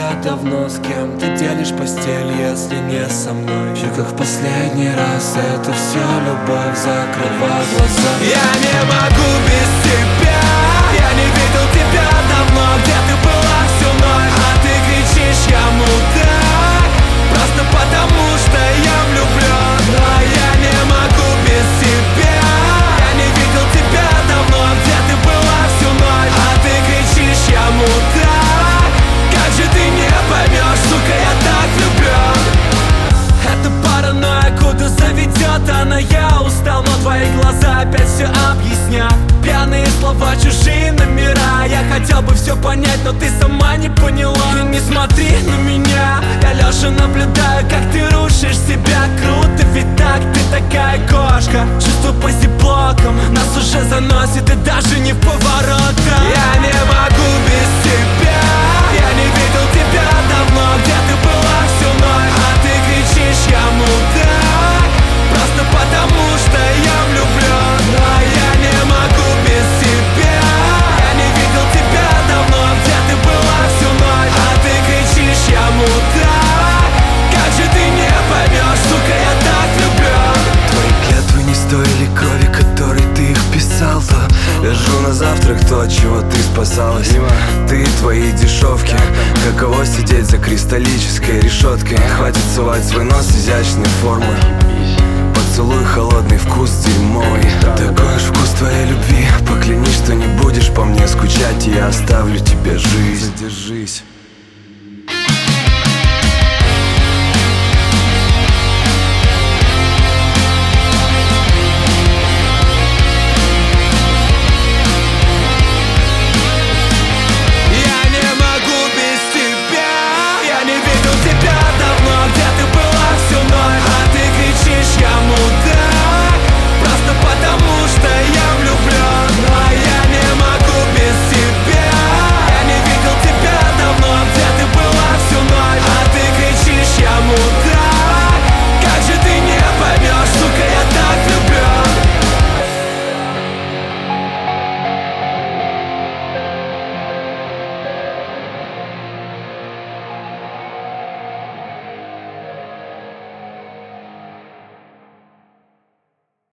тебя давно. С кем ты делишь постель, если не со мной? Все как в последний раз, это все любовь, закрывай глаза. Я не могу без тебя, я не видел тебя давно. Где ты была всю ночь? А ты кричишь, я мудак, просто потому что я влюблен. Но я не могу без тебя, я не видел тебя давно. Где ты была всю ночь? А ты кричишь, я мудак, как же ты не поймешь, сука, я так влюблен. Это паранойя, куда заведет она, я устал, но твои глаза опять все объяснят. Пьяные слова, чужие номера. Я хотел бы все понять, но ты сама не поняла. И не смотри на меня, я лежа наблюдаю, как ты рушишь себя. Круто, ведь так, ты такая кошка. Чувство по зиблокам нас уже заносит, и даже не в поворотах. Я не могу без тебя, я не видел тебя давно. Где ты была всю ночь? А ты кричишь, я мудак, просто потому что я влюблен. Но я не могу без тебя, я не видел тебя давно. Где ты была всю ночь? А ты кричишь, я мудак, как же ты не поймешь, сука, я так влюблен. Твои клятвы не стоили крови, которой ты их писал. То лежу на завтрак, то, от чего ты спасалась. Ты и твои дешевки, каково сидеть за кристаллической решеткой. Хватит сувать свой нос изящной формы. Поцелуй, холодный вкус дерьмовый. Такой уж вкус твоей любви. Поклянись, что не будешь по мне скучать, и я оставлю тебе жизнь. Задержись.